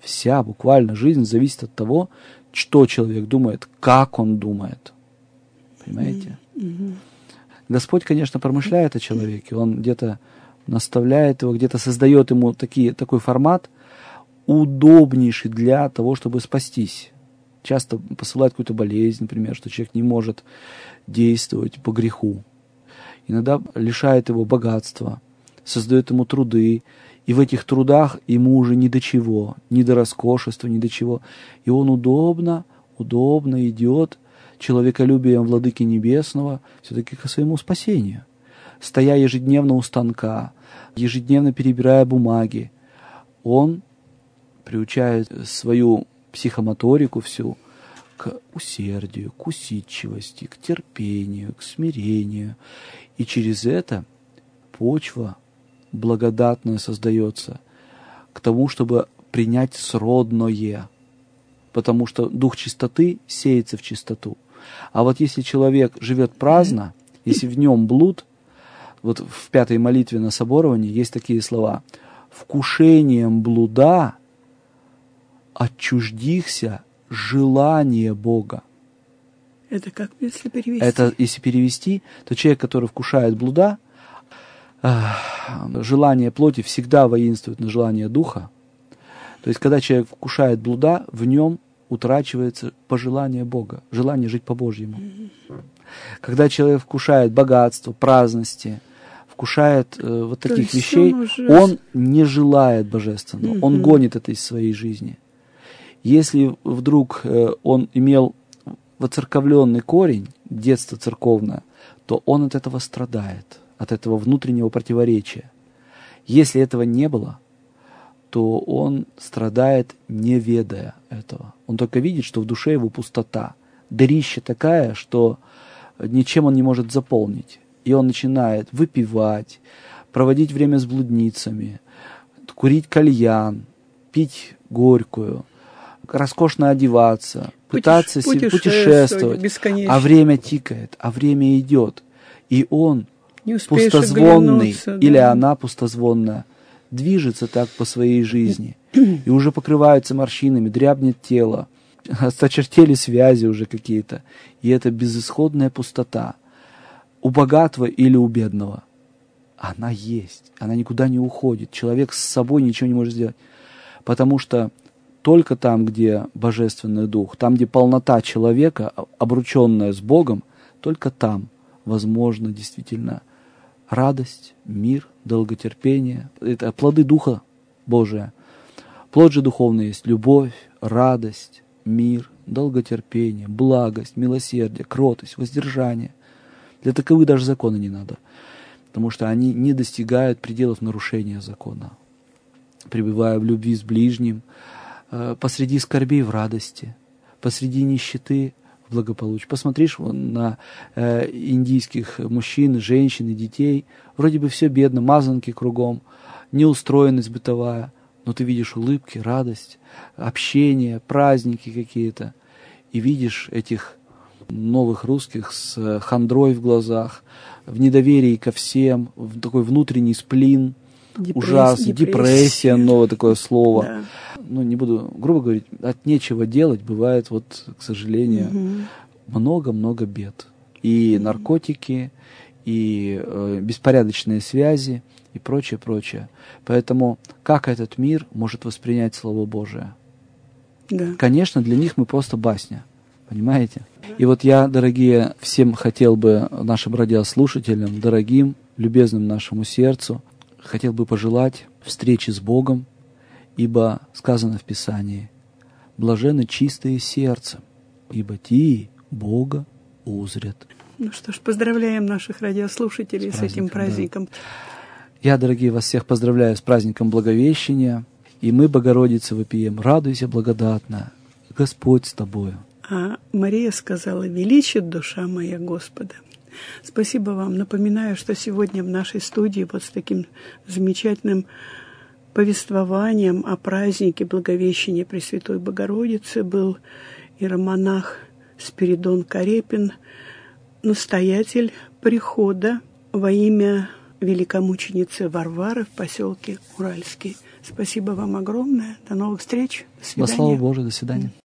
Вся буквально жизнь зависит от того, что человек думает, как он думает. Понимаете? Господь, конечно, промышляет о человеке, Он где-то наставляет его, где-то создает ему такой формат, удобнейший для того, чтобы спастись. Часто посылает какую-то болезнь, например, что человек не может действовать по греху. Иногда лишает его богатства, создает ему труды, и в этих трудах ему уже ни до чего, ни до роскошества, ни до чего. И он удобно идет человеколюбием Владыки Небесного все-таки к своему спасению. Стоя ежедневно у станка, ежедневно перебирая бумаги, он приучает свою психомоторику всю к усердию, к усидчивости, к терпению, к смирению. И через это почва благодатная создается к тому, чтобы принять сродное. Потому что дух чистоты сеется в чистоту. А вот если человек живет праздно, если в нем блуд, вот в 5-й молитве на соборовании есть такие слова: «Вкушением блуда отчуждихся желание Бога». Это как, если перевести? Это, если перевести, то человек, который вкушает блуда, желание плоти всегда воинствует на желание духа. То есть, когда человек вкушает блуда, в нем утрачивается пожелание Бога, желание жить по-божьему. Когда человек вкушает богатство, праздности, вкушает вот таких вещей, он не желает божественного, он гонит это из своей жизни. Если вдруг он имел воцерковленный корень, детство церковное, то он от этого страдает, от этого внутреннего противоречия. Если этого не было, то он страдает, не ведая этого. Он только видит, что в душе его пустота, дырища такая, что ничем он не может заполнить. И он начинает выпивать, проводить время с блудницами, курить кальян, пить горькую, роскошно одеваться, пытаться путешествовать, а время тикает, а время идет. И он пустозвонный, или она пустозвонная, движется так по своей жизни, и уже покрываются морщинами, дрябнет тело, осточертели связи уже какие-то, и это безысходная пустота. У богатого или у бедного она есть, она никуда не уходит. Человек с собой ничего не может сделать, потому что только там, где Божественный Дух, там, где полнота человека, обрученная с Богом, только там возможно действительно радость, мир, долготерпение. Это плоды Духа Божия. Плод же духовный есть любовь, радость, мир, долготерпение, благость, милосердие, кротость, воздержание. Для таковых даже закона не надо, потому что они не достигают пределов нарушения закона. Пребывая в любви с ближним, посреди скорбей в радости, посреди нищеты в благополучии. Посмотришь на индийских мужчин, женщин и детей, вроде бы все бедно, мазанки кругом, неустроенность бытовая, но ты видишь улыбки, радость, общение, праздники какие-то, и видишь этих новых русских с хандрой в глазах, в недоверии ко всем, в такой внутренний сплин, ужасный, депрессия, новое такое слово. Да. Ну, не буду грубо говорить, от нечего делать бывает, вот, к сожалению, много-много бед. И наркотики, и беспорядочные связи, и прочее, прочее. Поэтому как этот мир может воспринять Слово Божие? Да. Конечно, для них мы просто басня. Понимаете? И вот я, дорогие, всем хотел бы, нашим радиослушателям, дорогим, любезным нашему сердцу, хотел бы пожелать встречи с Богом, ибо сказано в Писании: «Блаженны чистые сердцем, ибо те Бога узрят». Ну что ж, поздравляем наших радиослушателей с этим праздником. Да. Я, дорогие, вас всех поздравляю с праздником Благовещения, и мы, Богородице, вопием: радуйся, благодатная, Господь с тобою. А Мария сказала: величит душа моя Господа. Спасибо вам. Напоминаю, что сегодня в нашей студии вот с таким замечательным повествованием о празднике Благовещения Пресвятой Богородицы был иеромонах Спиридон Карепин, настоятель прихода во имя великомученицы Варвары в поселке Уральский. Спасибо вам огромное. До новых встреч. До свидания. Во славу Божию. До свидания.